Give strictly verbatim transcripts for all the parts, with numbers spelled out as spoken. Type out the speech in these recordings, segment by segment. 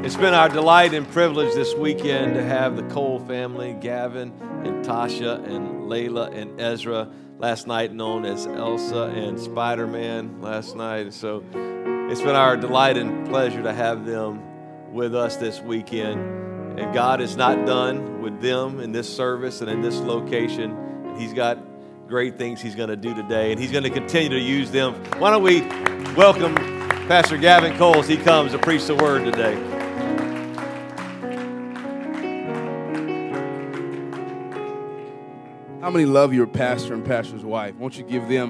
It's been our delight and privilege this weekend to have the Cole family, Gavin and Tasha and Layla and Ezra, last night known as Elsa and Spider-Man last night. So it's been our delight and pleasure to have them with us this weekend. And God is not done with them in this service and in this location. And He's got great things He's going to do today, and He's going to continue to use them. Why don't we welcome Pastor Gavin Cole as he comes to preach the word today. How many love your pastor and pastor's wife? Won't you give them?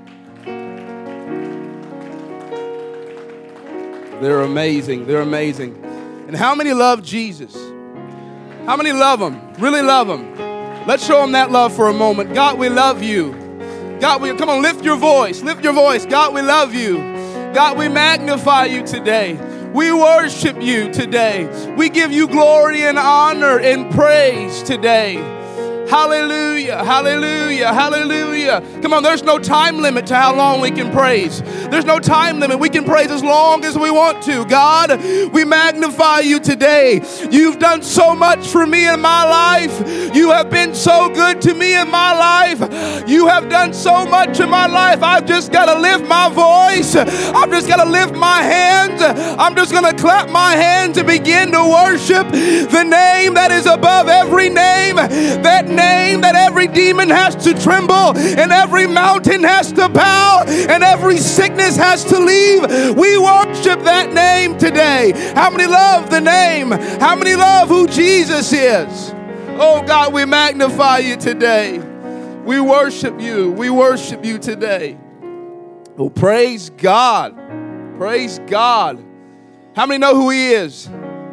They're amazing. They're amazing. And how many love Jesus? How many love Him? Really love Him? Let's show Him that love for a moment. God, we love you. God, we come on, lift your voice. Lift your voice. God, we love you. God, we magnify you today. We worship you today. We give you glory and honor and praise today. Hallelujah, hallelujah, hallelujah. Come on, there's no time limit to how long we can praise. There's no time limit. We can praise as long as we want to. God, we magnify you today. You've done so much for me in my life. You have been so good to me in my life. You have done so much in my life. I've just got to lift my voice. I've just got to lift my hands. I'm just going to clap my hands and begin to worship the name that is above every name. That name that every demon has to tremble and every mountain has to bow and every sickness has to leave. We worship that name today. How many love the name? How many love who Jesus is? Oh God, we magnify you today. We worship you. We worship you today. Oh, praise God. Praise God. How many know who He is?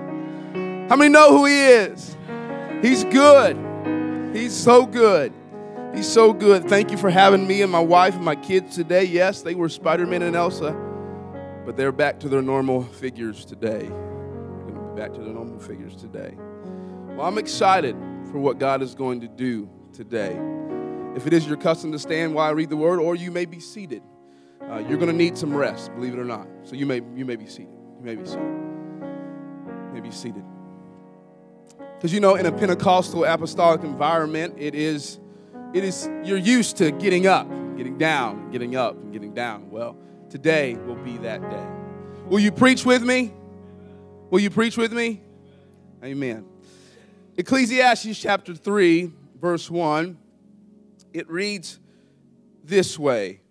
How many know who He is? He's good. He's so good. He's so good. Thank you for having me and my wife and my kids today. Yes, they were Spider-Man and Elsa, but they're back to their normal figures today. Back to their normal figures today. Well, I'm excited for what God is going to do today. If it is your custom to stand while I read the word, or you may be seated, uh, you're going to need some rest, believe it or not. So you may you may be seated. You may be seated. You may be seated. Because, you know, in a Pentecostal apostolic environment, it is, it is, you're used to getting up, getting down, getting up, and getting down. Well, today will be that day. Will you preach with me? Will you preach with me? Amen. Ecclesiastes chapter three, verse one, it reads this way: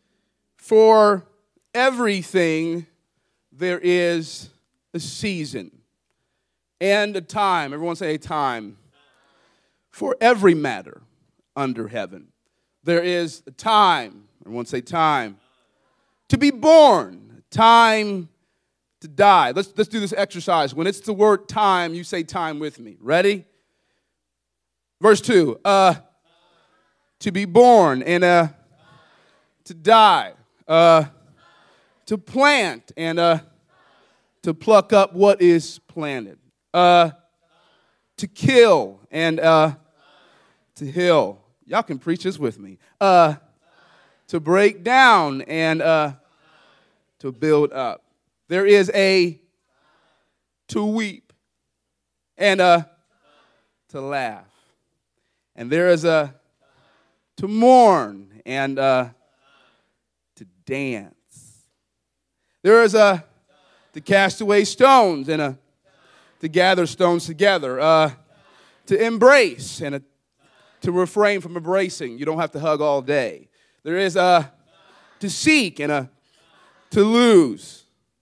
for everything there is a season and a time. Everyone say a time. For every matter under heaven, there is a time. Everyone say time. To be born, time to die. Let's, let's do this exercise. When it's the word time, you say time with me. Ready? Verse two. Uh, to be born and uh, to die. Uh, to plant and uh, to pluck up what is planted. Uh, to kill and uh, to heal. Y'all can preach this with me. Uh, to break down and uh, to build up. There is a to weep and uh, to laugh. And there is a to mourn and uh, to dance. There is a to cast away stones and a to gather stones together, uh, to embrace and a, to refrain from embracing. You don't have to hug all day. There is a to seek and a to lose.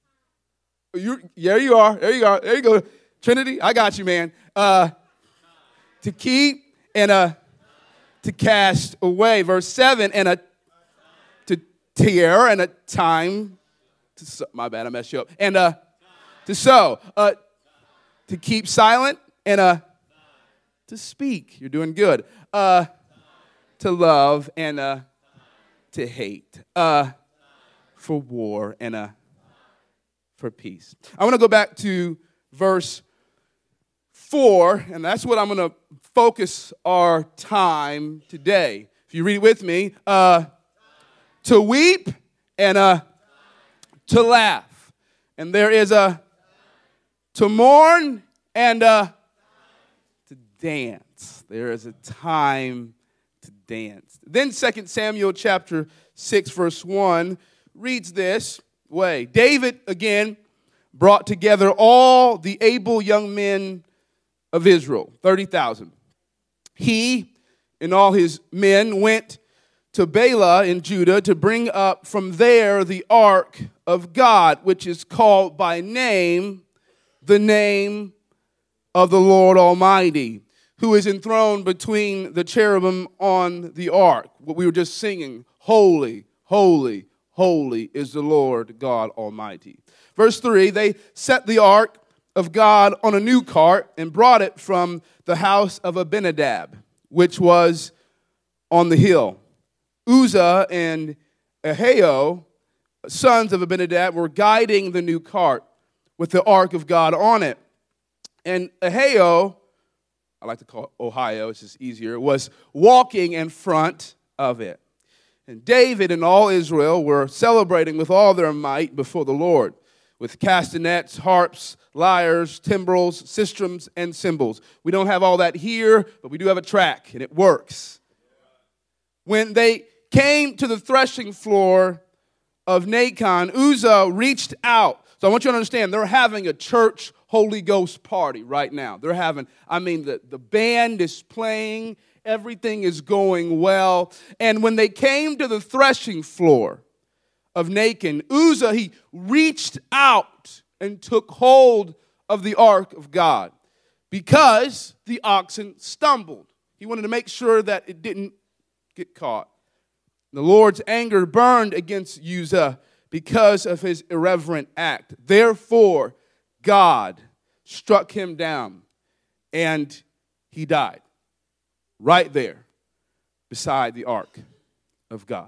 You, there you are. There you are. There you go. Trinity, I got you, man. Uh, to keep and a to cast away. Verse seven, and a to tear and a time to sow. My bad, I messed you up. And a to sow. Uh, To keep silent and uh, to speak. You're doing good. Uh, to love and uh, to hate. Uh, for war and uh, for peace. I want to go back to verse four, and that's what I'm going to focus our time today. If you read it with me, uh, to weep and uh, to laugh. And there is a to mourn and uh, to dance. There is a time to dance. Then Second Samuel chapter six, verse one reads this way. David, again, brought together all the able young men of Israel, thirty thousand. He and all his men went to Baalah in Judah to bring up from there the ark of God, which is called by name, the name of the Lord Almighty, who is enthroned between the cherubim on the ark. What we were just singing, holy, holy, holy is the Lord God Almighty. Verse three, they set the ark of God on a new cart and brought it from the house of Abinadab, which was on the hill. Uzzah and Ahio, sons of Abinadab, were guiding the new cart with the ark of God on it. And Ahio, I like to call it Ohio, it's just easier, was walking in front of it. And David and all Israel were celebrating with all their might before the Lord, with castanets, harps, lyres, timbrels, sistrums, and cymbals. We don't have all that here, but we do have a track, and it works. When they came to the threshing floor of Nacon, Uzzah reached out. So I want you to understand, they're having a church Holy Ghost party right now. They're having, I mean, the, the band is playing. Everything is going well. And when they came to the threshing floor of Nacon, Uzzah, he reached out and took hold of the ark of God because the oxen stumbled. He wanted to make sure that it didn't get caught. The Lord's anger burned against Uzzah because of his irreverent act. Therefore, God struck him down, and he died right there beside the ark of God.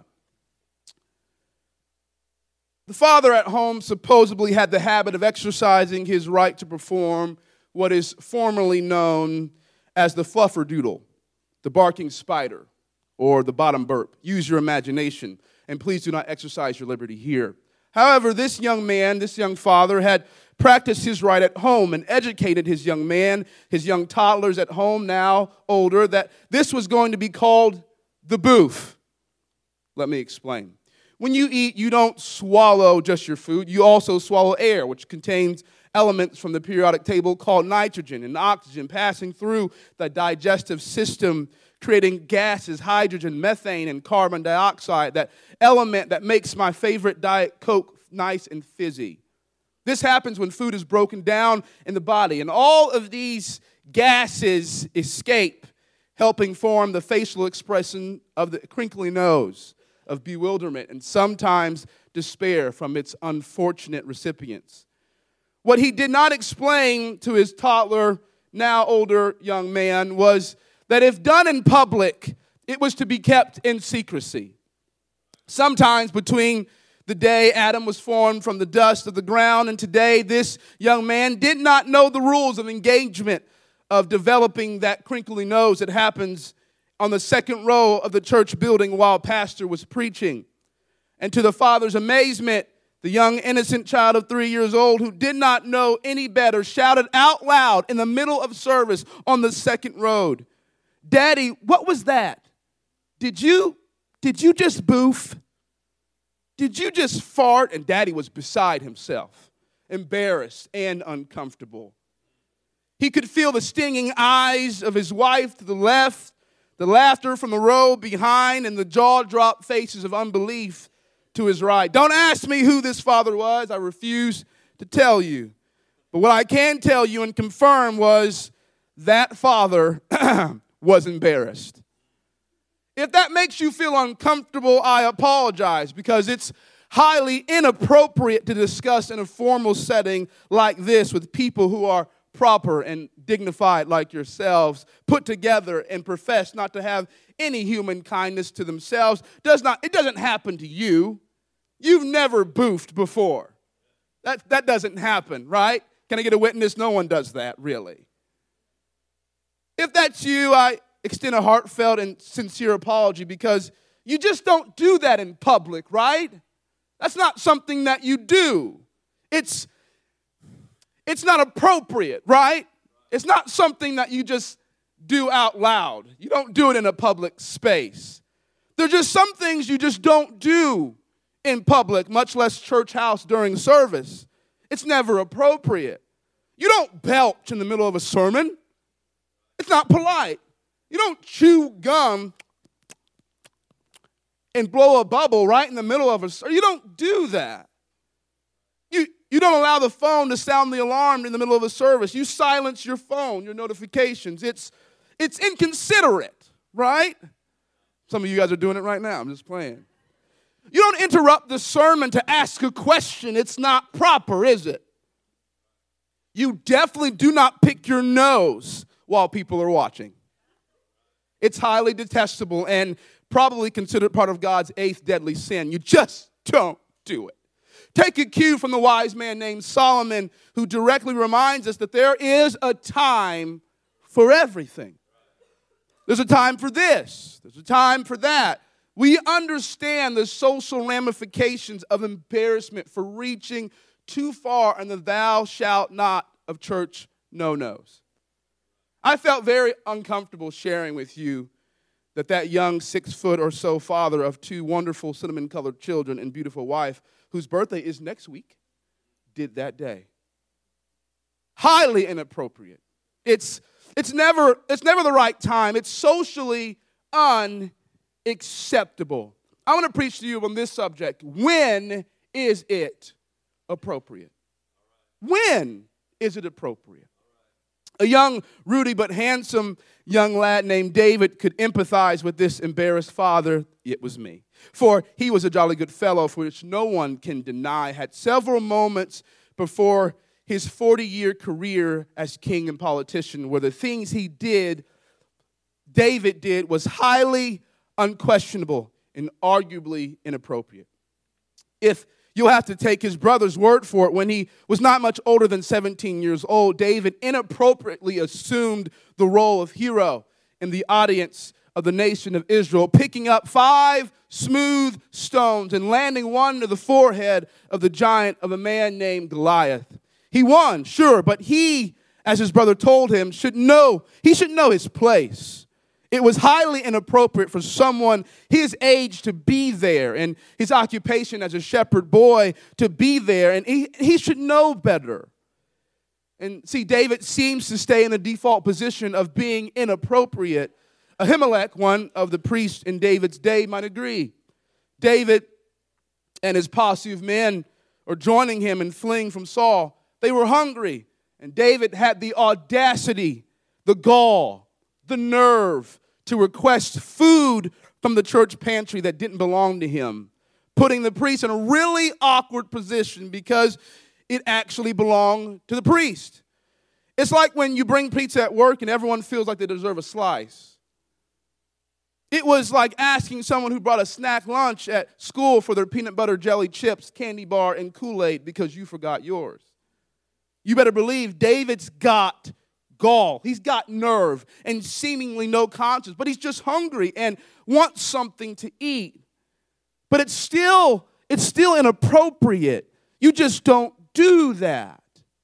The father at home supposedly had the habit of exercising his right to perform what is formerly known as the flufferdoodle, the barking spider, or the bottom burp. Use your imagination, and please do not exercise your liberty here. However, this young man, this young father, had practiced his right at home and educated his young man, his young toddlers at home, now older, that this was going to be called the booth. Let me explain. When you eat, you don't swallow just your food. You also swallow air, which contains elements from the periodic table called nitrogen and oxygen passing through the digestive system, creating gases, hydrogen, methane, and carbon dioxide, that element that makes my favorite Diet Coke nice and fizzy. This happens when food is broken down in the body, and all of these gases escape, helping form the facial expression of the crinkly nose, of bewilderment, and sometimes despair from its unfortunate recipients. What he did not explain to his toddler, now older young man, was that if done in public, it was to be kept in secrecy. Sometimes between the day Adam was formed from the dust of the ground and today, this young man did not know the rules of engagement of developing that crinkly nose that happens on the second row of the church building while pastor was preaching. And to the father's amazement, the young innocent child of three years old who did not know any better shouted out loud in the middle of service on the second row, "Daddy, what was that? Did you, did you just boof? Did you just fart?" And Daddy was beside himself, embarrassed and uncomfortable. He could feel the stinging eyes of his wife to the left, the laughter from the row behind, and the jaw-drop faces of unbelief to his right. Don't ask me who this father was. I refuse to tell you. But what I can tell you and confirm was that father was embarrassed. If that makes you feel uncomfortable, I apologize, because it's highly inappropriate to discuss in a formal setting like this with people who are proper and dignified like yourselves, put together and profess not to have any human kindness to themselves. Does not, it doesn't happen to you. You've never boofed before. That, that doesn't happen, right? Can I get a witness? No one does that, really. If that's you, I extend a heartfelt and sincere apology, because you just don't do that in public, right? That's not something that you do. It's, it's not appropriate, right? It's not something that you just do out loud. You don't do it in a public space. There's just some things you just don't do in public, much less church house during service. It's never appropriate. You don't belch in the middle of a sermon. It's not polite. You don't chew gum and blow a bubble right in the middle of a sermon. You don't do that. You, you don't allow the phone to sound the alarm in the middle of a service. You silence your phone, your notifications. It's, it's inconsiderate, right? Some of you guys are doing it right now. I'm just playing. You don't interrupt the sermon to ask a question. It's not proper, is it? You definitely do not pick your nose while people are watching. It's highly detestable and probably considered part of God's eighth deadly sin. You just don't do it. Take a cue from the wise man named Solomon, who directly reminds us that there is a time for everything. There's a time for this. There's a time for that. We understand the social ramifications of embarrassment for reaching too far in the thou shalt not of church no-nos. I felt very uncomfortable sharing with you that that young six-foot or so father of two wonderful cinnamon-colored children and beautiful wife, whose birthday is next week, did that day. Highly inappropriate. It's, it's, never, it's never the right time. It's socially unacceptable. I want to preach to you on this subject. When is it appropriate? When is it appropriate? A young, ruddy, but handsome young lad named David could empathize with this embarrassed father. It was me. For he was a jolly good fellow, for which no one can deny, had several moments before his forty-year career as king and politician where the things he did, David did, was highly unquestionable and arguably inappropriate. If you'll have to take his brother's word for it, when he was not much older than seventeen years old, David inappropriately assumed the role of hero in the audience of the nation of Israel, picking up five smooth stones and landing one to the forehead of the giant of a man named Goliath. He won, sure, but he, as his brother told him, should know, he should know his place. It was highly inappropriate for someone his age to be there and his occupation as a shepherd boy to be there, and he, he should know better. And see, David seems to stay in the default position of being inappropriate. Ahimelech, one of the priests in David's day, might agree. David and his posse of men are joining him in fleeing from Saul. They were hungry, and David had the audacity, the gall, the nerve to request food from the church pantry that didn't belong to him, putting the priest in a really awkward position because it actually belonged to the priest. It's like when you bring pizza at work and everyone feels like they deserve a slice. It was like asking someone who brought a snack lunch at school for their peanut butter jelly chips, candy bar, and Kool-Aid because you forgot yours. You better believe David's got gall. He's got nerve and seemingly no conscience, but he's just hungry and wants something to eat. But it's still, it's still inappropriate. You just don't do that.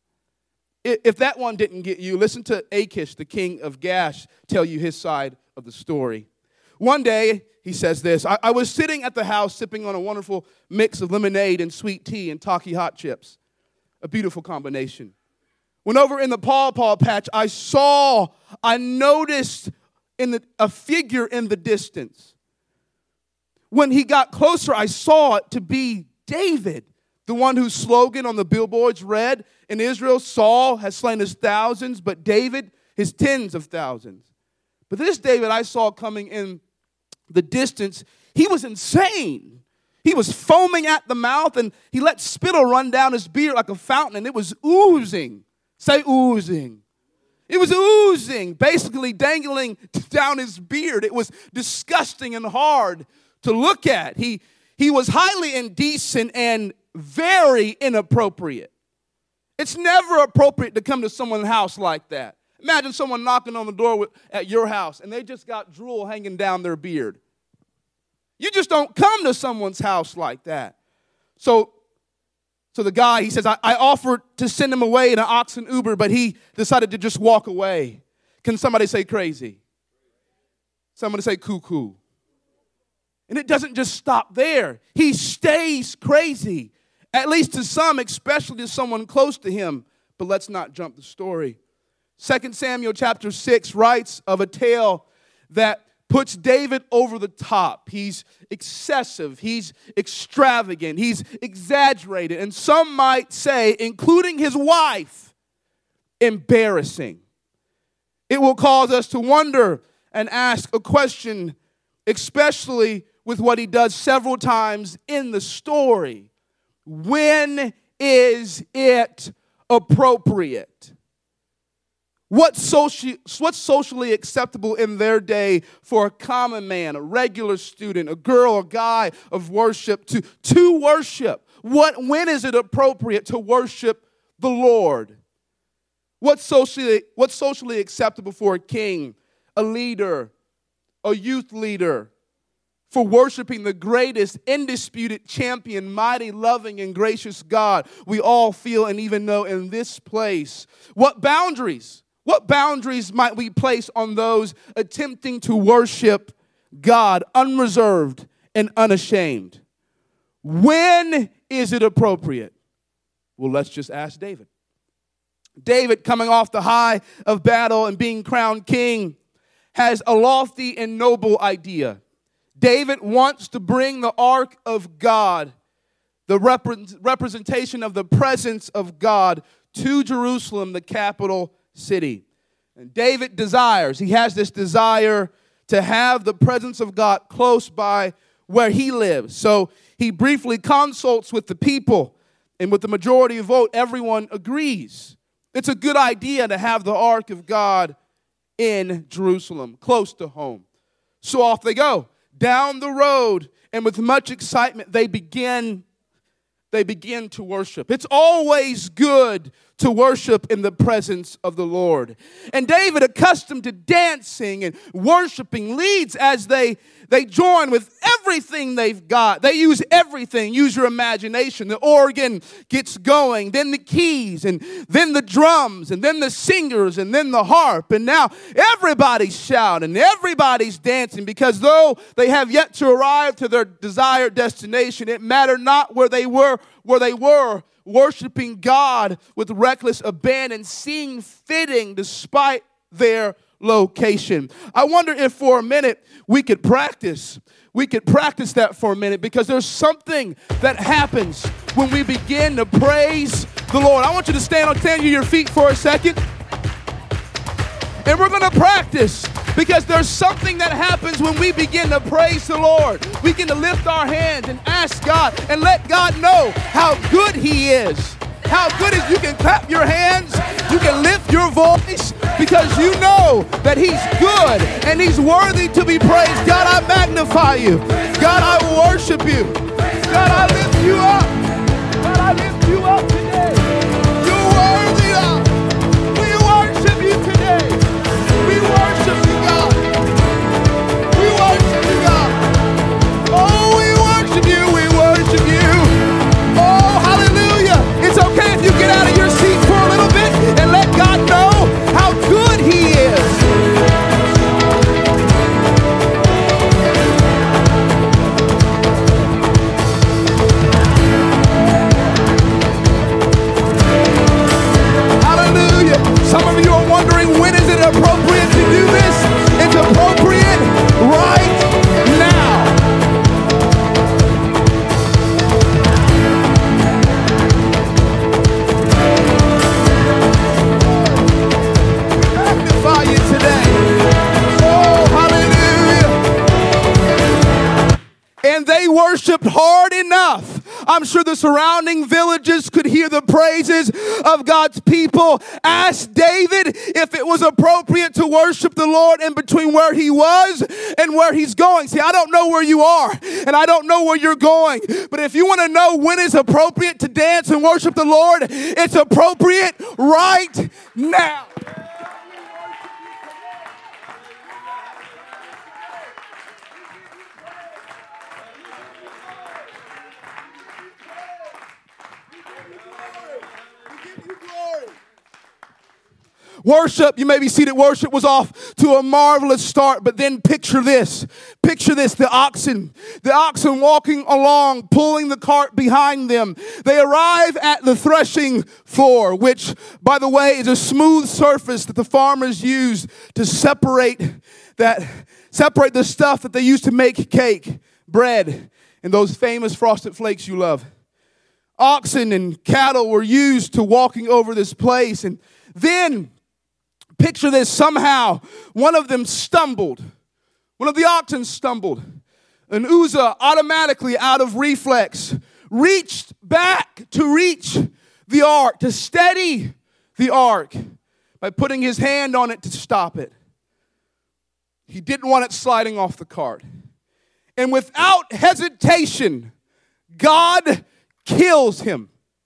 If that one didn't get you, listen to Achish, the king of Gash, tell you his side of the story. One day, he says this, I, I was sitting at the house sipping on a wonderful mix of lemonade and sweet tea and Taki hot chips. A beautiful combination. When over in the pawpaw patch, I saw, I noticed in the, a figure in the distance. When he got closer, I saw it to be David, the one whose slogan on the billboards read, in Israel, Saul has slain his thousands, but David his tens of thousands. But this David I saw coming in the distance, he was insane. He was foaming at the mouth, and he let spittle run down his beard like a fountain, and it was oozing. Say oozing. It was oozing, basically dangling down his beard. It was disgusting and hard to look at. He, he was highly indecent and very inappropriate. It's never appropriate to come to someone's house like that. Imagine someone knocking on the door with, at your house, and they just got drool hanging down their beard. You just don't come to someone's house like that. So So the guy, he says, I, I offered to send him away in an oxen Uber, but he decided to just walk away. Can somebody say crazy? Somebody say cuckoo. And it doesn't just stop there. He stays crazy, at least to some, especially to someone close to him. But let's not jump the story. Second Samuel chapter six writes of a tale that puts David over the top. He's excessive. He's extravagant. He's exaggerated. And some might say, including his wife, embarrassing. It will cause us to wonder and ask a question, especially with what he does several times in the story. When is it appropriate? What's, soci- what's socially acceptable in their day for a common man, a regular student, a girl, a guy of worship to, to worship? What, when is it appropriate to worship the Lord? What's socially, what's socially acceptable for a king, a leader, a youth leader, for worshiping the greatest, indisputed champion, mighty, loving, and gracious God we all feel and even know in this place? What boundaries? What boundaries might we place on those attempting to worship God unreserved and unashamed? When is it appropriate? Well, let's just ask David. David, coming off the high of battle and being crowned king, has a lofty and noble idea. David wants to bring the ark of God, the rep- representation of the presence of God, to Jerusalem, the capital city. And David desires, he has this desire to have the presence of God close by where he lives. So he briefly consults with the people, and with the majority vote, everyone agrees. It's a good idea to have the ark of God in Jerusalem, close to home. So off they go, down the road, and with much excitement, they begin They begin to worship. It's always good to worship in the presence of the Lord. And David, accustomed to dancing and worshiping, leads as they, they join with everything they've got. They use everything. Use your imagination. The organ gets going, then the keys, and then the drums, and then the singers, and then the harp. And now everybody's shouting, everybody's dancing, because though they have yet to arrive to their desired destination, it mattered not where they were, where they were worshiping God with reckless abandon, seeing fitting despite their location. I wonder if for a minute we could practice. We could practice that for a minute, because there's something that happens when we begin to praise the Lord. I want you to stand on stand to your feet for a second. And we're going to practice, because there's something that happens when we begin to praise the Lord. We begin to lift our hands and ask God and let God know how good He is. How good is you can clap your hands, you can lift your voice, because you know that He's good and He's worthy to be praised. God, I magnify you. God, I worship you. God, I lift you up. God, I lift you up today. You're worthy of. We worship you today. We worship you, God. We worship you, God. Oh, we worship you. We worship you. Oh, hallelujah. It's okay if you get out of your seat for a little bit and let God know how good He is. Some of you are wondering, when is it appropriate to do this? It's appropriate right now. Magnify you today. Oh, hallelujah. And they worshiped hard enough. I'm sure the surrounding villages could hear the praises of God's people. Ask David if it was appropriate to worship the Lord in between where he was and where he's going. See, I don't know where you are, and I don't know where you're going. But if you want to know when it's appropriate to dance and worship the Lord, it's appropriate right now. Worship, you may be seated, worship was off to a marvelous start, but then picture this. Picture this, the oxen. The oxen walking along, pulling the cart behind them. They arrive at the threshing floor, which, by the way, is a smooth surface that the farmers use to separate that, separate the stuff that they use to make cake, bread, and those famous frosted flakes you love. Oxen and cattle were used to walking over this place, and then picture this, somehow one of them stumbled. One of the oxen stumbled. And Uzzah, automatically out of reflex, reached back to reach the ark, to steady the ark by putting his hand on it to stop it. He didn't want it sliding off the cart. And without hesitation, God kills him.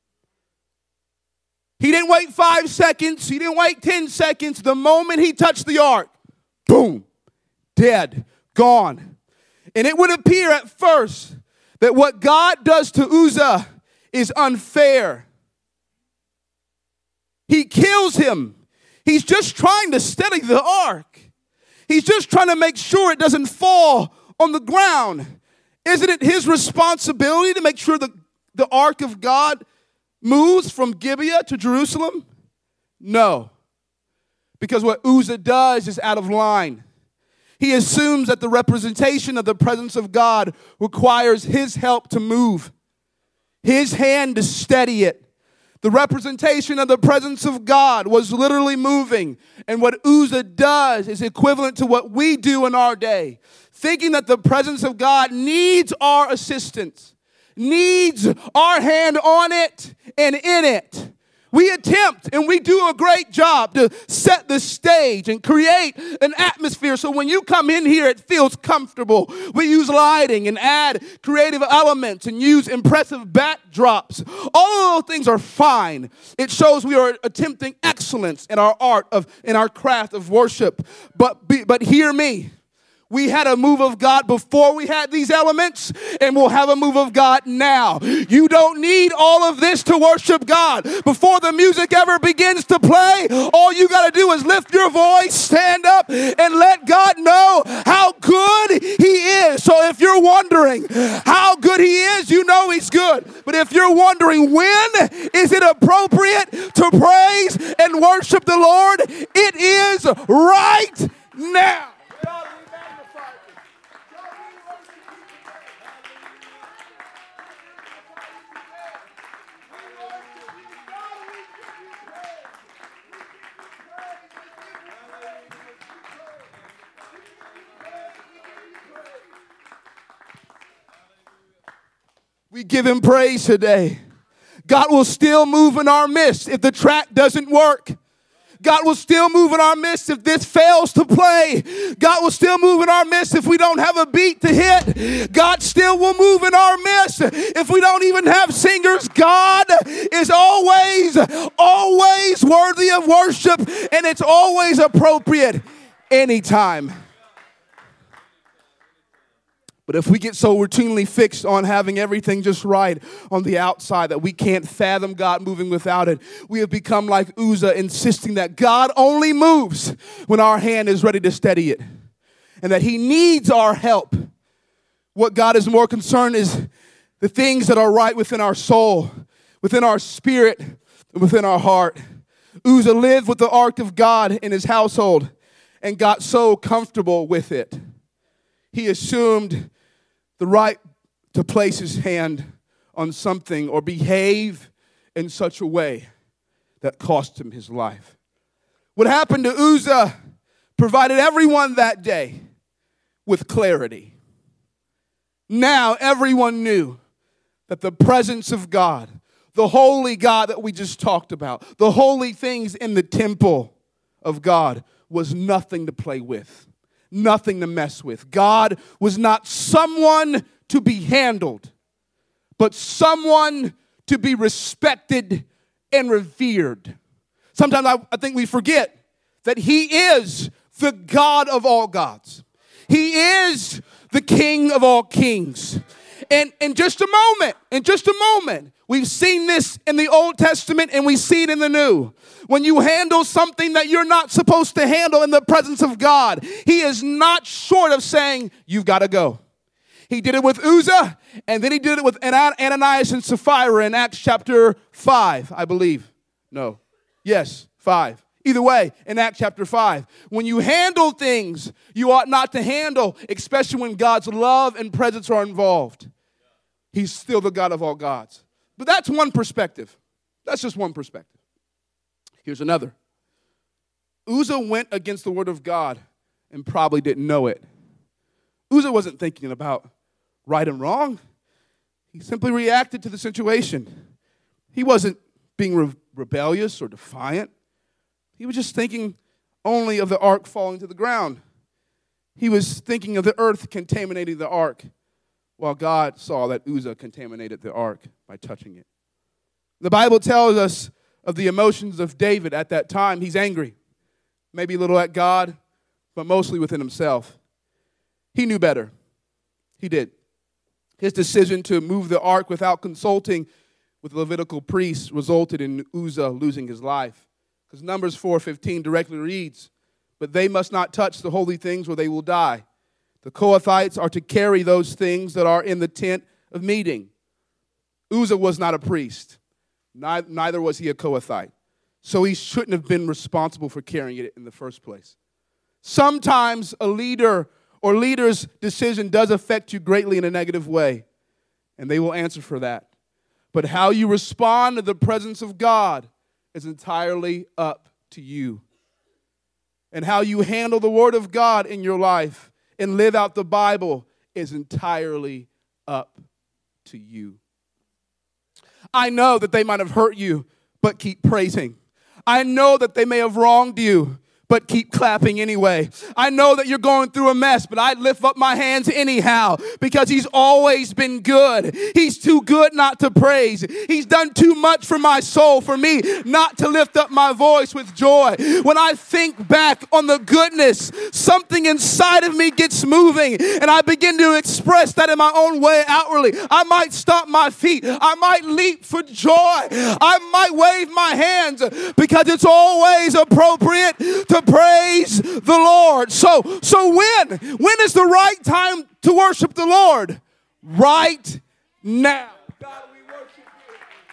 He didn't wait five seconds. He didn't wait ten seconds. The moment he touched the ark, boom, dead, gone. And it would appear at first that what God does to Uzzah is unfair. He kills him. He's just trying to steady the ark. He's just trying to make sure it doesn't fall on the ground. Isn't it his responsibility to make sure the, the ark of God moves from Gibeah to Jerusalem? No. Because what Uzzah does is out of line. He assumes that the representation of the presence of God requires his help to move, his hand to steady it. The representation of the presence of God was literally moving. And what Uzzah does is equivalent to what we do in our day, thinking that the presence of God needs our assistance, needs our hand on it and in it. We attempt and we do a great job to set the stage and create an atmosphere so when you come in here it feels comfortable. We use lighting and add creative elements and use impressive backdrops. All of those things are fine. It shows we are attempting excellence in our art of in our craft of worship. But be, but hear me. We had a move of God before we had these elements, and we'll have a move of God now. You don't need all of this to worship God. Before the music ever begins to play, all you got to do is lift your voice, stand up, and let God know how good He is. So if you're wondering how good He is, you know He's good. But if you're wondering when is it appropriate to praise and worship the Lord, it is right now. We give Him praise today. God will still move in our midst if the track doesn't work. God will still move in our midst if this fails to play. God will still move in our midst if we don't have a beat to hit. God still will move in our midst if we don't even have singers. God is always, always worthy of worship, and it's always appropriate anytime. But if we get so routinely fixed on having everything just right on the outside that we can't fathom God moving without it, we have become like Uzzah, insisting that God only moves when our hand is ready to steady it, and that He needs our help. What God is more concerned is the things that are right within our soul, within our spirit, and within our heart. Uzzah lived with the ark of God in his household and got so comfortable with it. He assumed the right to place his hand on something or behave in such a way that cost him his life. What happened to Uzzah provided everyone that day with clarity. Now everyone knew that the presence of God, the holy God that we just talked about, the holy things in the temple of God was nothing to play with. Nothing to mess with. God was not someone to be handled, but someone to be respected and revered. Sometimes I, I think we forget that He is the God of all gods. He is the King of all kings. And in just a moment, in just a moment, We've seen this in the Old Testament and we see it in the New. When you handle something that you're not supposed to handle in the presence of God, he is not short of saying, you've got to go. He did it with Uzzah, and then he did it with Ananias and Sapphira in Acts chapter five, I believe. No. Yes, five. Either way, in Acts chapter five. When you handle things you ought not to handle, especially when God's love and presence are involved, he's still the God of all gods. But that's one perspective. That's just one perspective. Here's another. Uzzah went against the word of God and probably didn't know it. Uzzah wasn't thinking about right and wrong. He simply reacted to the situation. He wasn't being re- rebellious or defiant. He was just thinking only of the ark falling to the ground. He was thinking of the earth contaminating the ark, while God saw that Uzzah contaminated the ark by touching it. The Bible tells us of the emotions of David at that time. He's angry, maybe a little at God, but mostly within himself. He knew better. He did. His decision to move the ark without consulting with the Levitical priests resulted in Uzzah losing his life. Because Numbers four fifteen directly reads, but they must not touch the holy things or they will die. The Kohathites are to carry those things that are in the tent of meeting. Uzzah was not a priest. Neither was he a Kohathite. So he shouldn't have been responsible for carrying it in the first place. Sometimes a leader or leader's decision does affect you greatly in a negative way, and they will answer for that. But how you respond to the presence of God is entirely up to you. And how you handle the Word of God in your life and live out the Bible is entirely up to you. I know that they might have hurt you, but keep praising. I know that they may have wronged you, but keep clapping anyway. I know that you're going through a mess, but I lift up my hands anyhow because he's always been good. He's too good not to praise. He's done too much for my soul, for me not to lift up my voice with joy. When I think back on the goodness, something inside of me gets moving and I begin to express that in my own way outwardly. I might stomp my feet. I might leap for joy. I might wave my hands because it's always appropriate to praise the Lord. So, so when? When is the right time to worship the Lord? Right now. God, we worship you.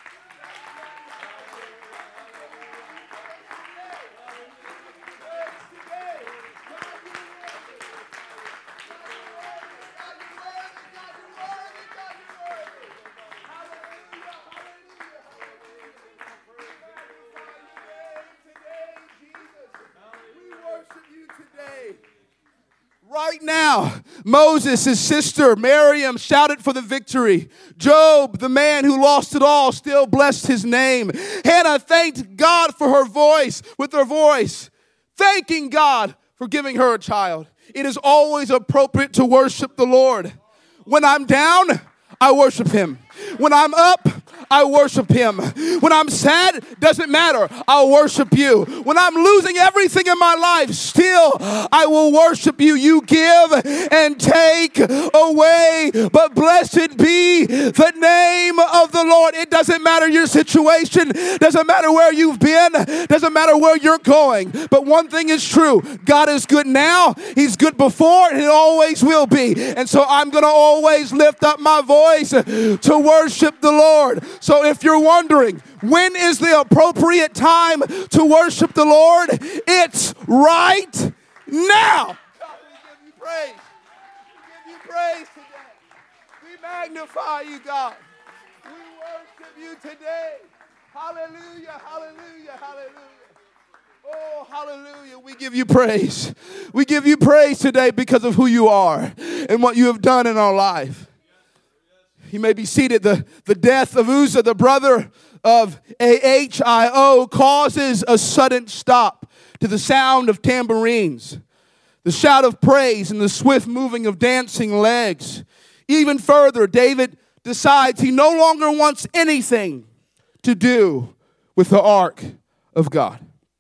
Right now, Moses, his sister, Miriam, shouted for the victory. Job, the man who lost it all, still blessed his name. Hannah thanked God for her voice, with her voice, thanking God for giving her a child. It is always appropriate to worship the Lord. When I'm down, I worship him. When I'm up, I worship him. When I'm sad, doesn't matter. I'll worship you. When I'm losing everything in my life, still I will worship you. You give and take away, but blessed be the name of the Lord. It doesn't matter your situation, doesn't matter where you've been, doesn't matter where you're going. But one thing is true. God is good now. He's good before, and it always will be. And so I'm going to always lift up my voice to worship the Lord. So if you're wondering, when is the appropriate time to worship the Lord? It's right now. God, we give you praise. We give you praise today. We magnify you, God. We worship you today. Hallelujah, hallelujah, hallelujah. Oh, hallelujah. We give you praise. We give you praise today because of who you are and what you have done in our life. You may be seated. The, the death of Uzzah, the brother of Ahio, causes a sudden stop to the sound of tambourines, the shout of praise, and the swift moving of dancing legs. Even further, David decides he no longer wants anything to do with the ark of God.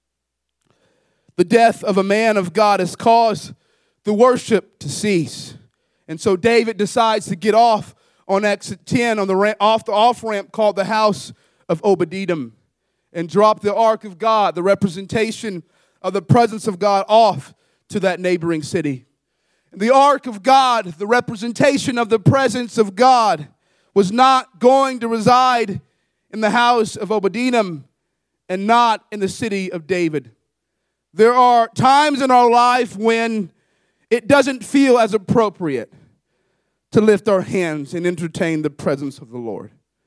The death of a man of God has caused the worship to cease. And so David decides to get off on exit ten on the ramp, off the off ramp called the house of Obed-Edom, and dropped the ark of God, the representation of the presence of God, off to that neighboring city. The ark of God, the representation of the presence of God, was not going to reside in the house of Obed-Edom and not in the city of David. There are times in our life when it doesn't feel as appropriate to lift our hands and entertain the presence of the Lord.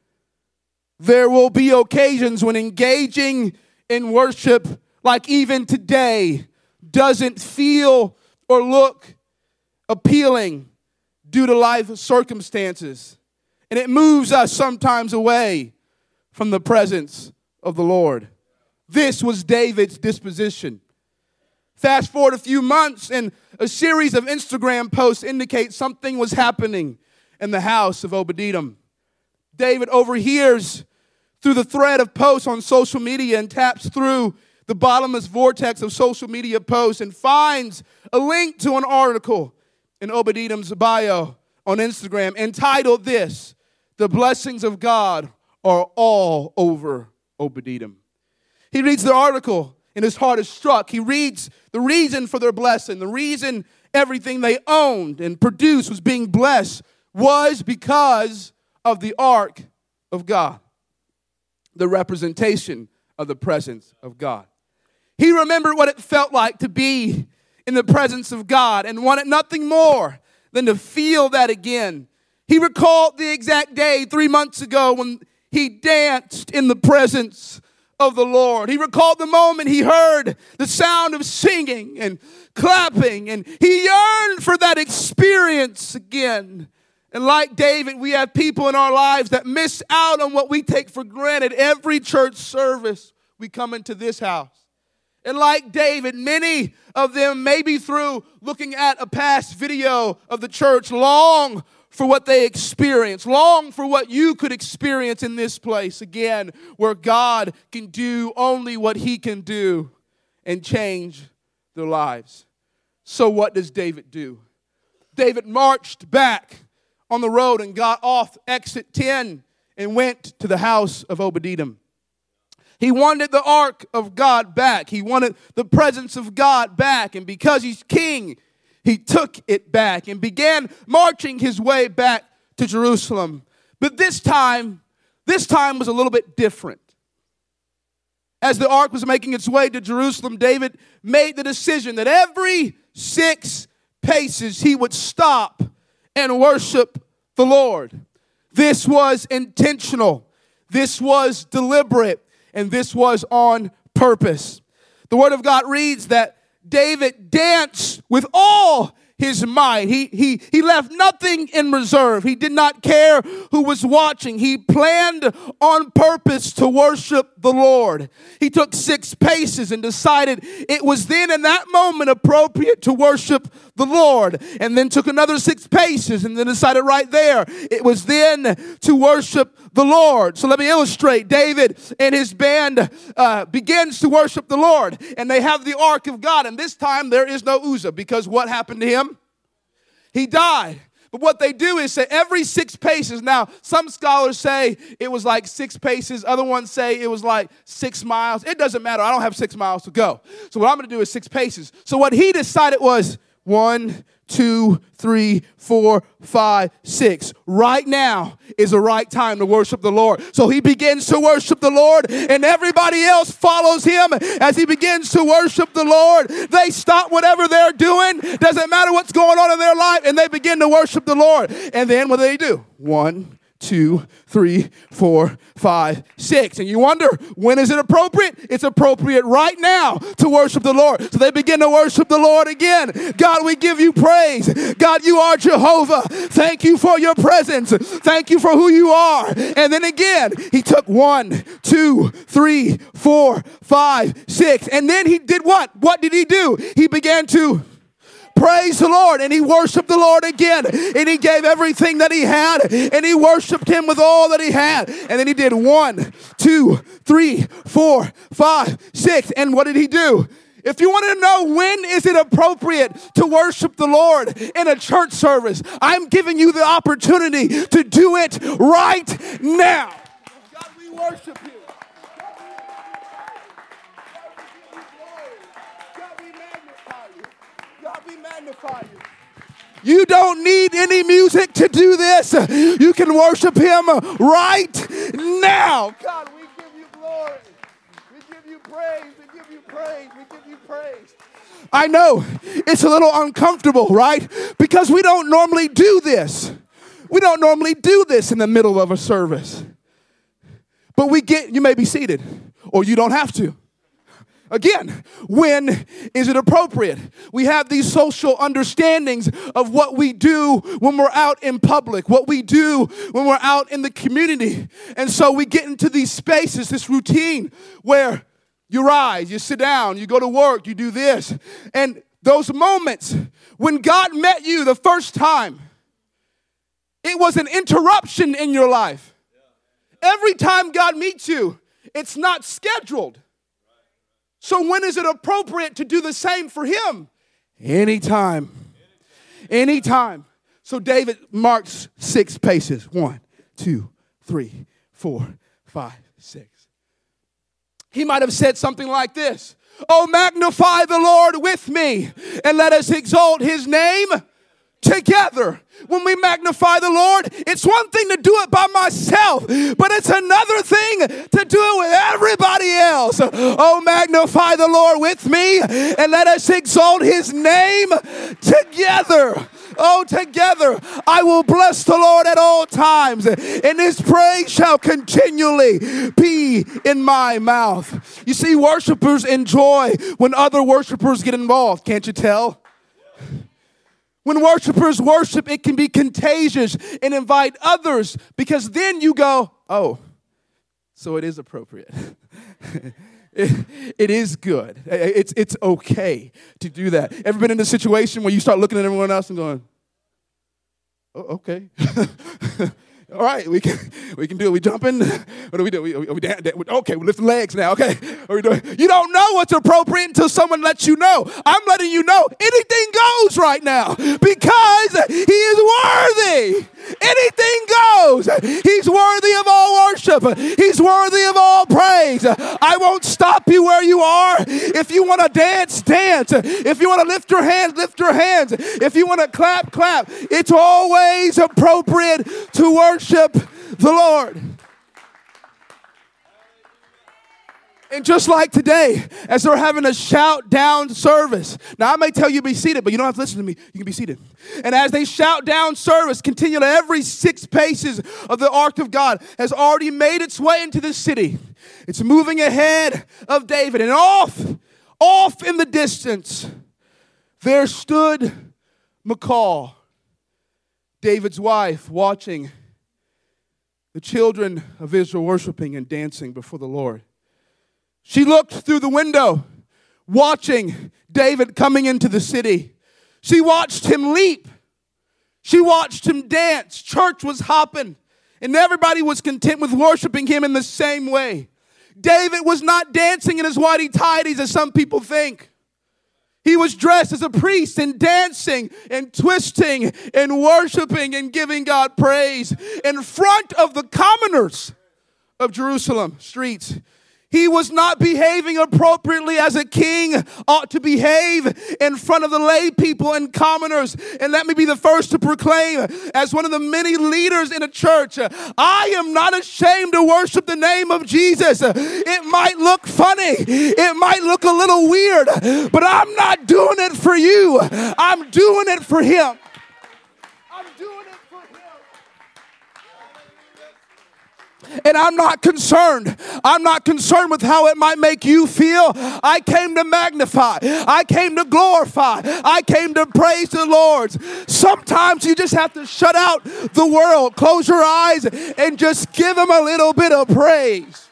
There will be occasions when engaging in worship, like even today, doesn't feel or look appealing due to life circumstances. And it moves us sometimes away from the presence of the Lord. This was David's disposition. Fast forward a few months, and a series of Instagram posts indicate something was happening in the house of Obed-Edom. David overhears through the thread of posts on social media and taps through the bottomless vortex of social media posts and finds a link to an article in Obed-Edom's bio on Instagram entitled this, "The Blessings of God Are All Over Obed-Edom." He reads the article and his heart is struck. He reads the reason for their blessing, the reason everything they owned and produced was being blessed was because of the ark of God, the representation of the presence of God. He remembered what it felt like to be in the presence of God and wanted nothing more than to feel that again. He recalled the exact day three months ago when he danced in the presence of the Lord. He recalled the moment he heard the sound of singing and clapping, and he yearned for that experience again. And like David, we have people in our lives that miss out on what we take for granted. Every church service, we come into this house. And like David, many of them, maybe through looking at a past video of the church, long for what they experienced, long for what you could experience in this place again, where God can do only what he can do and change their lives. So what does David do? David marched back on the road and got off exit ten and went to the house of Obed-Edom. He wanted the ark of God back. He wanted the presence of God back. And because he's king, he took it back and began marching his way back to Jerusalem. But this time, this time was a little bit different. As the ark was making its way to Jerusalem, David made the decision that every six paces he would stop and worship the Lord. This was intentional. This was deliberate. And this was on purpose. The Word of God reads that David danced with all his might. He, he, he left nothing in reserve. He did not care who was watching. He planned on purpose to worship the Lord. He took six paces and decided it was then in that moment appropriate to worship the Lord. And then took another six paces and then decided right there it was then to worship the Lord. So let me illustrate. David and his band uh, begins to worship the Lord. And they have the ark of God. And this time there is no Uzzah, because what happened to him? He died. But what they do is say every six paces. Now, some scholars say it was like six paces. Other ones say it was like six miles. It doesn't matter. I don't have six miles to go. So what I'm going to do is six paces. So what he decided was one, two, three, four, five, six. Right now is the right time to worship the Lord. So he begins to worship the Lord, and everybody else follows him as he begins to worship the Lord. They stop whatever they're doing. Doesn't matter what's going on in their life, and they begin to worship the Lord. And then what do they do? One, two, three, four, five, six. And you wonder, when is it appropriate? It's appropriate right now to worship the Lord. So they begin to worship the Lord again. God, we give you praise. God, you are Jehovah. Thank you for your presence. Thank you for who you are. And then again, he took one, two, three, four, five, six. And then he did what? What did he do? He began to praise the Lord, and he worshiped the Lord again, and he gave everything that he had, and he worshiped him with all that he had. And then he did one, two, three, four, five, six. And what did he do? If you want to know when is it appropriate to worship the Lord in a church service, I'm giving you the opportunity to do it right now. God, we worship you. God, we magnify you. God, we magnify you. You don't need any music to do this. You can worship him right now. God, we give you glory. We give you praise. We give you praise. We give you praise. I know it's a little uncomfortable, right? Because we don't normally do this. We don't normally do this in the middle of a service. But we get, you may be seated, or you don't have to. Again, when is it appropriate? We have these social understandings of what we do when we're out in public, what we do when we're out in the community. And so we get into these spaces, this routine where you rise, you sit down, you go to work, you do this. And those moments when God met you the first time, it was an interruption in your life. Every time God meets you, it's not scheduled. So when is it appropriate to do the same for him? Anytime. Anytime. So David marks six paces. One, two, three, four, five, six. He might have said something like this. Oh, magnify the Lord with me, and let us exalt his name together. When we magnify the Lord, it's one thing to do it by myself, but it's another thing to do it with everybody else. Oh, magnify the Lord with me, and let us exalt his name together. Oh, together I will bless the Lord at all times, and his praise shall continually be in my mouth. You see, worshipers enjoy when other worshipers get involved. Can't you tell? When worshipers worship, it can be contagious and invite others, because then you go, oh, so it is appropriate. it, it is good. It's, it's okay to do that. Ever been in a situation where you start looking at everyone else and going, oh, okay. All right, we can we can do it. We jumping? What do we do? We, we, we down, down, okay, we lift the legs now. Okay, what are we doing? You don't know what's appropriate until someone lets you know. I'm letting you know anything goes right now because he is worthy. Anything goes. He's worthy of all worship. He's worthy of all praise. I won't stop you where you are. If you want to dance, dance. If you want to lift your hands, lift your hands. If you want to clap, clap. It's always appropriate to worship the Lord. And just like today, as they're having a shout down service. Now, I may tell you to be seated, but you don't have to listen to me. You can be seated. And as they shout down service, continually every six paces of the ark of God has already made its way into the city. It's moving ahead of David. And off, off in the distance, there stood Michal, David's wife, watching the children of Israel worshiping and dancing before the Lord. She looked through the window, watching David coming into the city. She watched him leap. She watched him dance. Church was hopping, and everybody was content with worshiping him in the same way. David was not dancing in his whitey-tidies as some people think. He was dressed as a priest and dancing and twisting and worshiping and giving God praise in front of the commoners of Jerusalem streets. He was not behaving appropriately as a king ought to behave in front of the lay people and commoners. And let me be the first to proclaim, as one of the many leaders in a church, I am not ashamed to worship the name of Jesus. It might look funny. It might look a little weird, but I'm not doing it for you. I'm doing it for him. I'm doing it for him. And I'm not concerned. I'm not concerned with how it might make you feel. I came to magnify. I came to glorify. I came to praise the Lord. Sometimes you just have to shut out the world. Close your eyes and just give him a little bit of praise.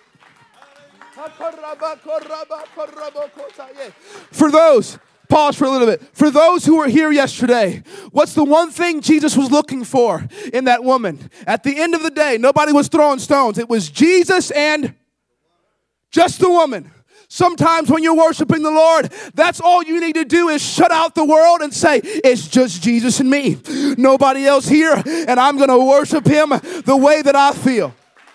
For those Pause for a little bit. For those who were here yesterday, what's the one thing Jesus was looking for in that woman? At the end of the day, nobody was throwing stones. It was Jesus and just the woman. Sometimes when you're worshiping the Lord, that's all you need to do is shut out the world and say, it's just Jesus and me. Nobody else here, and I'm going to worship him the way that I feel.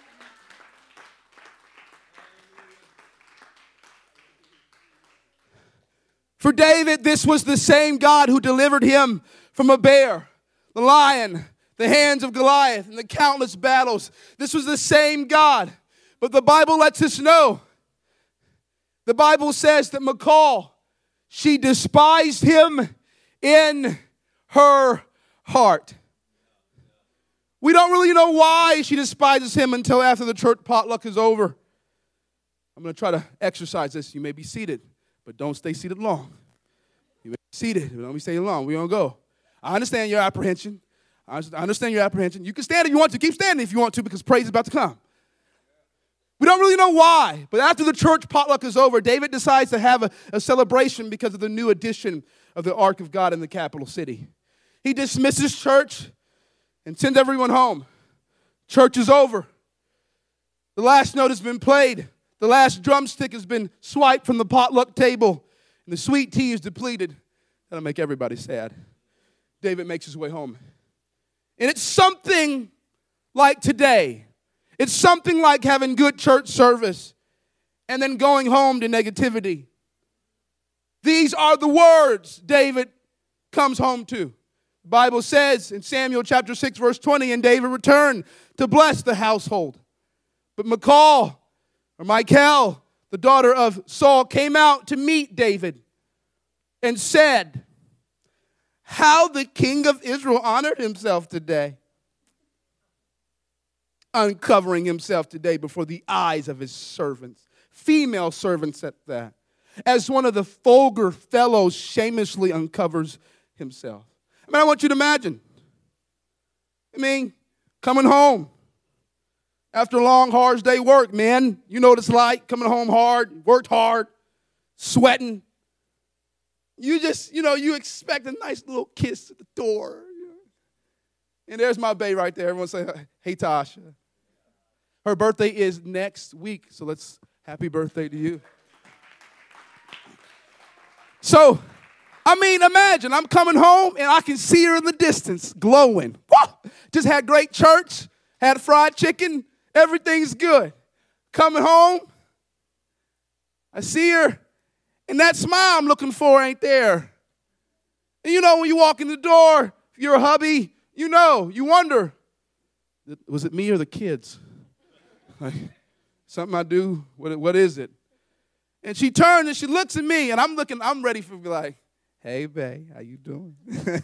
For David, this was the same God who delivered him from a bear, the lion, the hands of Goliath, and the countless battles. This was the same God. But the Bible lets us know, the Bible says that Michal, she despised him in her heart. We don't really know why she despises him until after the church potluck is over. I'm going to try to exercise this. You may be seated, but don't stay seated long. You may be seated, but don't be staying long. We're going to go. I understand your apprehension. I understand your apprehension. You can stand if you want to. Keep standing if you want to, because praise is about to come. We don't really know why, but after the church potluck is over, David decides to have a, a celebration because of the new addition of the Ark of God in the capital city. He dismisses church and sends everyone home. Church is over. The last note has been played. The last drumstick has been swiped from the potluck table, and the sweet tea is depleted. That'll make everybody sad. David makes his way home. And it's something like today. It's something like having good church service and then going home to negativity. These are the words David comes home to. The Bible says in Samuel chapter six, verse twenty, and David returned to bless the household. But Michal, or Michal, the daughter of Saul, came out to meet David and said, how the king of Israel honored himself today. Uncovering himself today before the eyes of his servants. Female servants at that. As one of the vulgar fellows shamelessly uncovers himself. I mean, I want you to imagine. I mean, coming home after a long, hard day work, man. You know what it's like, coming home hard, worked hard, sweating. You just, you know, you expect a nice little kiss at the door. And there's my bae right there. Everyone say, hey, Tasha. Her birthday is next week, so let's, happy birthday to you. So, I mean, imagine, I'm coming home, and I can see her in the distance, glowing. Woo! Just had great church, had fried chicken, everything's good. Coming home, I see her, and that smile I'm looking for ain't there. And you know, when you walk in the door, if you're a hubby, you know, you wonder, was it me or the kids? Like, something I do, what, what is it? And she turns and she looks at me, and I'm looking, I'm ready for like, hey, babe, how you doing?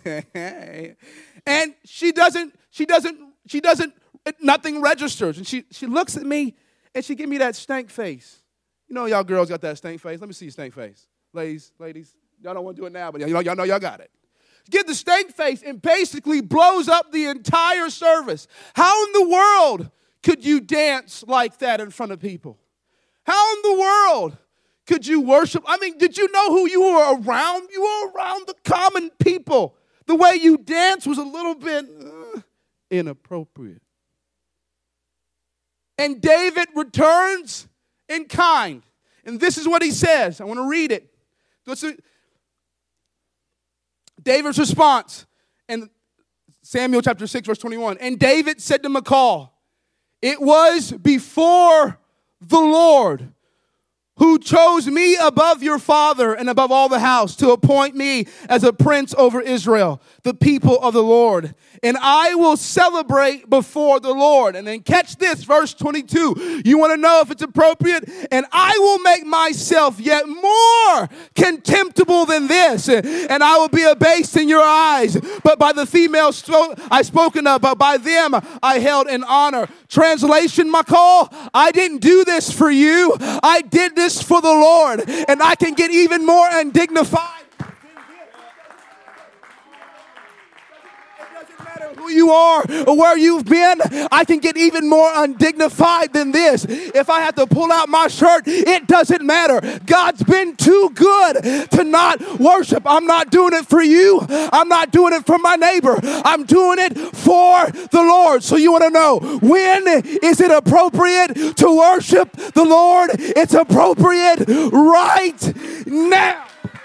And she doesn't, she doesn't, she doesn't, nothing registers. And she, she looks at me, and she gives me that stank face. You know y'all girls got that stank face. Let me see your stank face. Ladies, ladies, y'all don't want to do it now, but y'all, y'all know y'all got it. Get the stank face and basically blows up the entire service. How in the world could you dance like that in front of people? How in the world could you worship? I mean, did you know who you were around? You were around the common people. The way you danced was a little bit uh, inappropriate. And David returns in kind. And this is what he says. I want to read it. David's response in Samuel chapter six, verse twenty-one. And David said to Michal, it was before the Lord who chose me above your father and above all the house to appoint me as a prince over Israel, the people of the Lord. And I will celebrate before the Lord. And then catch this, verse twenty-two. You want to know if it's appropriate? And I will make myself yet more contemptible than this. And I will be abased in your eyes. But by the female I spoken of, but by them I held in honor. Translation, Michal, I didn't do this for you. I did this for the Lord. And I can get even more undignified. who you are or where you've been, I can get even more undignified than this. If I have to pull out my shirt, it doesn't matter. God's been too good to not worship. I'm not doing it for you. I'm not doing it for my neighbor. I'm doing it for the Lord. So you want to know, when is it appropriate to worship the Lord? It's appropriate right now.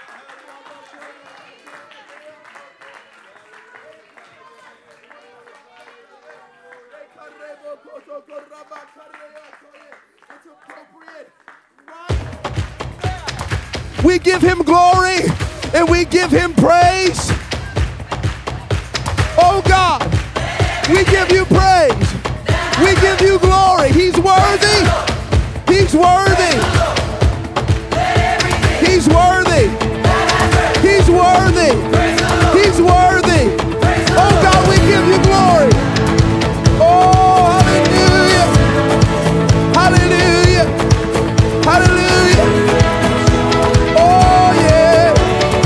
We give him glory and we give him praise. Oh God, we give you praise. We give you glory. He's worthy. He's worthy. He's worthy. He's worthy. He's worthy. Oh God, we give you glory. Oh, hallelujah. Hallelujah. Hallelujah. Oh, yeah.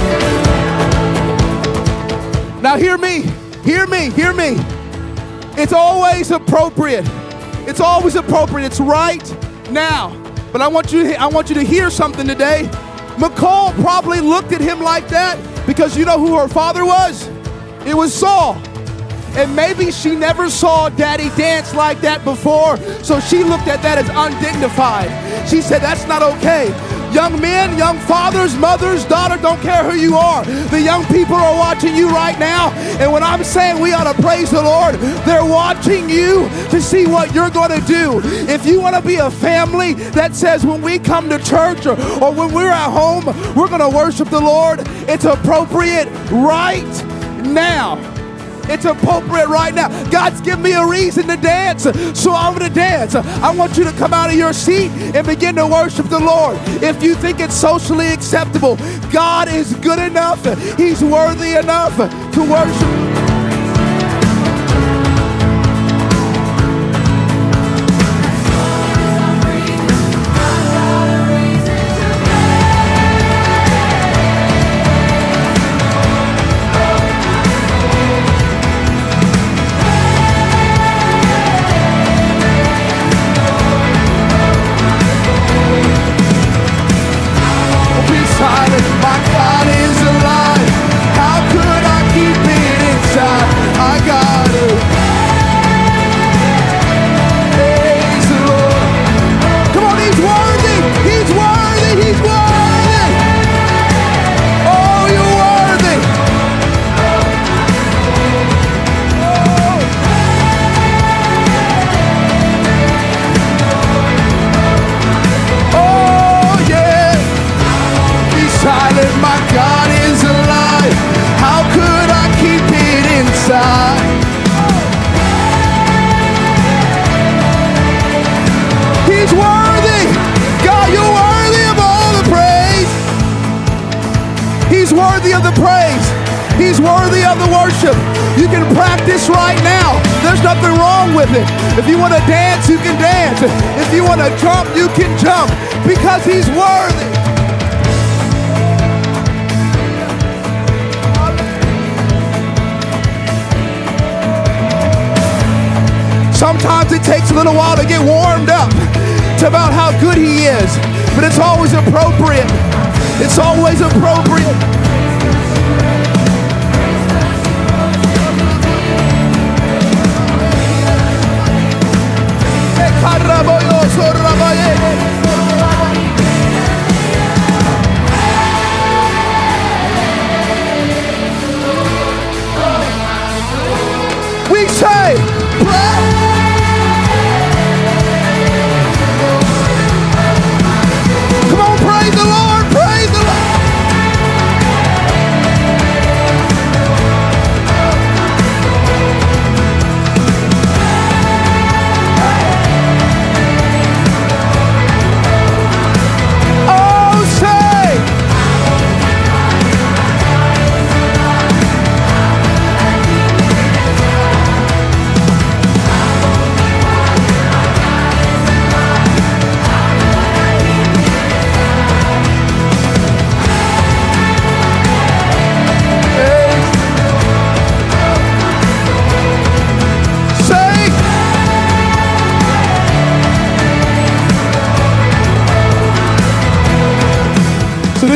Now hear me. Hear me. Hear me. It's always appropriate. It's always appropriate. It's right now. But I want you to, I want you to hear something today. Michal probably looked at him like that because you know who her father was? It was Saul. And maybe she never saw Daddy dance like that before, so she looked at that as undignified. She said, that's not okay. Young men, young fathers, mothers, daughters, don't care who you are. The young people are watching you right now. And when I'm saying we ought to praise the Lord, they're watching you to see what you're going to do. If you want to be a family that says when we come to church or, or when we're at home, we're going to worship the Lord, it's appropriate right now. It's appropriate right now. God's given me a reason to dance, so I'm going to dance. I want you to come out of your seat and begin to worship the Lord. If you think it's socially acceptable, God is good enough. He's worthy enough to worship. You can practice right now. There's nothing wrong with it. If you want to dance, you can dance. If you want to jump, you can jump because he's worthy. Sometimes it takes a little while to get warmed up to about how good he is, but it's always appropriate. It's always appropriate. We say, come on, praise the Lord, praise the Lord.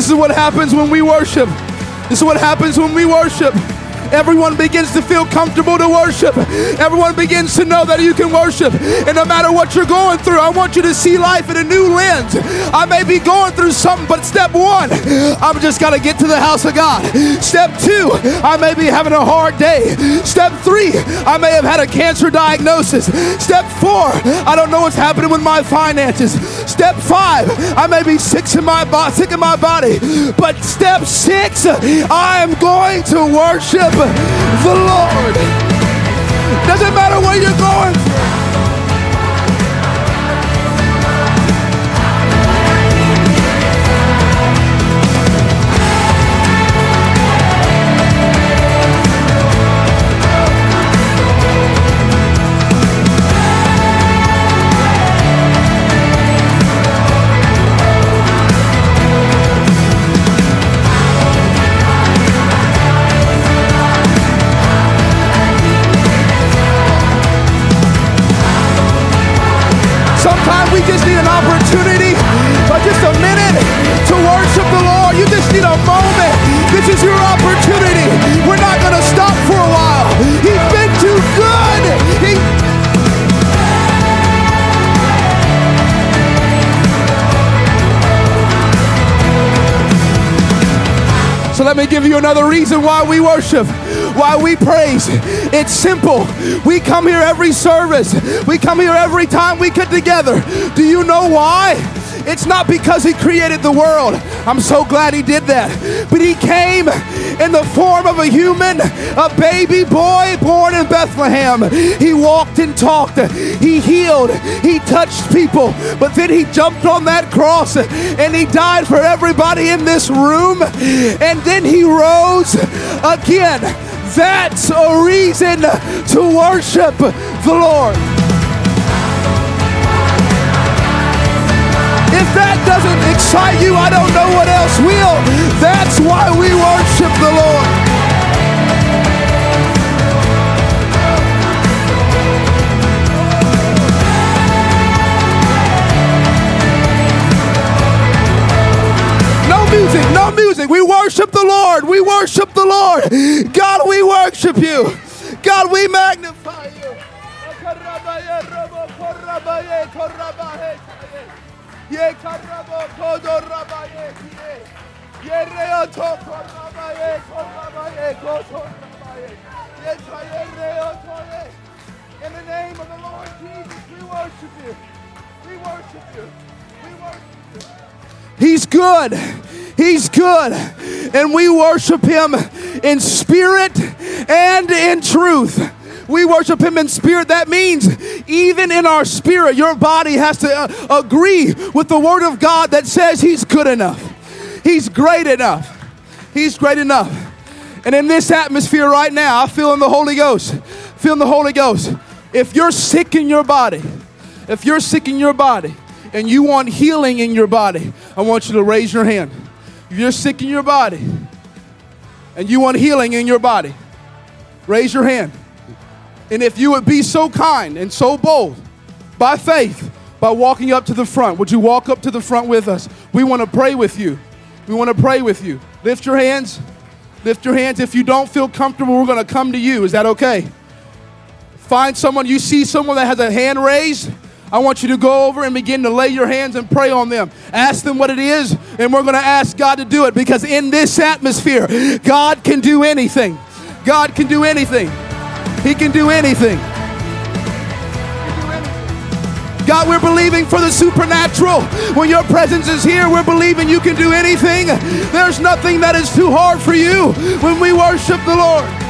This is what happens when we worship. This is what happens when we worship. Everyone begins to feel comfortable to worship. Everyone begins to know that you can worship. And no matter what you're going through, I want you to see life in a new lens. I may be going through something, but step one, I'm just got to get to the house of God. Step two, I may be having a hard day. Step three, I may have had a cancer diagnosis. Step four, I don't know what's happening with my finances. Step five, I may be sick in my, bo- sick in my body. But step six, I am going to worship the Lord. Doesn't matter what you're going through. Sometimes we just need an opportunity for just a minute to worship the Lord. You just need a moment. This is your opportunity. We're not going to stop for a while. He's been too good. He... So let me give you another reason why we worship, why we praise. It's simple. We come here every service. We come here every time we get together. Do you know why? It's not because he created the world. I'm so glad he did that. But he came in the form of a human, a baby boy born in Bethlehem. He walked and talked. He healed. He touched people. But then he jumped on that cross and he died for everybody in this room. And then he rose again. That's a reason to worship the Lord. If that doesn't excite you, I don't know what else will. That's why we worship the Lord. No music, no music. We worship the Lord. We worship the Lord. God, we worship you. God, we magnify you. In the name of the Lord Jesus, we worship you. We worship you. We worship you. He's good. He's good. And we worship him in spirit and in truth. We worship him in spirit. That means even in our spirit, your body has to uh, agree with the word of God that says he's good enough. He's great enough. He's great enough. And in this atmosphere right now, I'm feeling the Holy Ghost. Feeling the Holy Ghost. If you're sick in your body, if you're sick in your body and you want healing in your body, I want you to raise your hand. If you're sick in your body and you want healing in your body, raise your hand. And if you would be so kind and so bold, by faith, by walking up to the front, would you walk up to the front with us? We want to pray with you. We want to pray with you. Lift your hands. Lift your hands. If you don't feel comfortable, we're going to come to you. Is that okay? Find someone. You see someone that has a hand raised. I want you to go over and begin to lay your hands and pray on them. Ask them what it is, and we're going to ask God to do it, because in this atmosphere, God can do anything. God can do anything. He can do anything. God, we're believing for the supernatural. When your presence is here, we're believing you can do anything. There's nothing that is too hard for you when we worship the Lord.